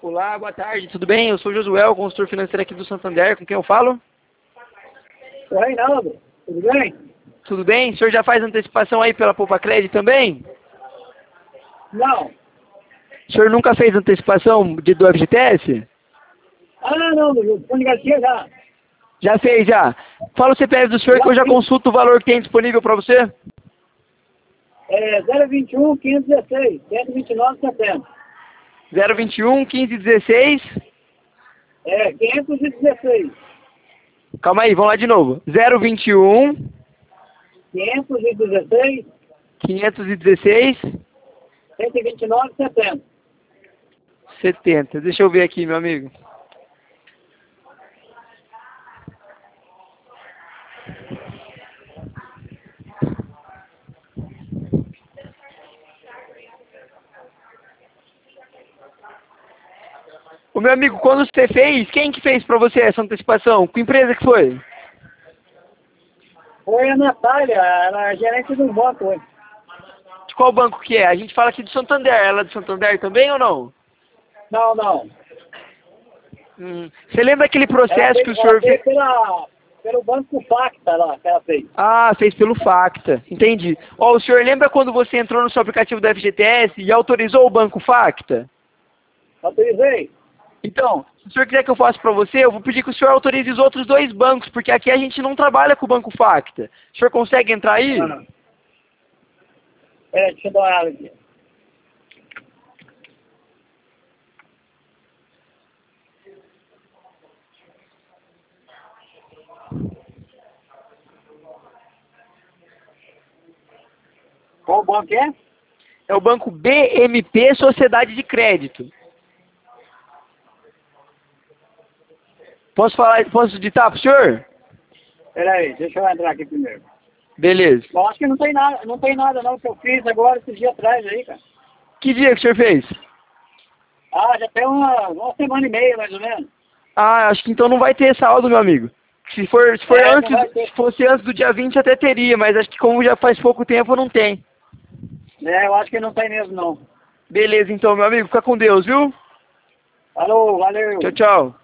Olá, boa tarde, tudo bem? Eu sou o Josué, o consultor financeiro aqui do Santander, com quem eu falo? Oi, Reinaldo, tudo bem? Tudo bem? O senhor já faz antecipação aí pela Poupa Crédito também? Não. O senhor nunca fez antecipação do FGTS? Ah, não, do Fundo de Garantia já. Já fez, já. Fala o CPF do senhor Já que eu já fiz. consulto o valor que tem disponível para você. É 021 516, 129 70. 021 1516. É 516, Calma aí, vamos lá de novo. 021 516, 516 129 70. 70. Deixa eu ver aqui, meu amigo. Ô, meu amigo, quando você fez, quem que fez pra você essa antecipação? Que empresa que foi? Foi a Natália, ela é gerente de um banco hoje. De qual banco que é? A gente fala aqui do Santander. Ela é do Santander também ou não? Não, não. Você lembra aquele processo que o Ela senhor fez fez? pelo Banco Facta lá, que ela fez. Ah, fez pelo Facta. Entendi. Ó, o senhor lembra quando você entrou no seu aplicativo da FGTS e autorizou o Banco Facta? Autorizei? Então, se o senhor quiser que eu faça para você, eu vou pedir que o senhor autorize os outros dois bancos, porque aqui a gente não trabalha com o Banco Facta. O senhor consegue entrar aí? Ah. Deixa eu dar uma olhada aqui. Qual banco é? É o Banco BMP Sociedade de Crédito. Posso digitar para o senhor? Peraí, deixa eu entrar aqui primeiro. Beleza. Eu acho que não tem nada não que eu fiz agora esses dias atrás aí, cara. Que dia que o senhor fez? Ah, já tem uma semana e meia, mais ou menos. Ah, acho que então não vai ter saldo, meu amigo. Se Não vai ter. se fosse antes do dia 20 até teria, mas acho que como já faz pouco tempo não tem. Eu acho que não tem mesmo não. Beleza então, meu amigo, fica com Deus, viu? Alô, valeu. Tchau, tchau.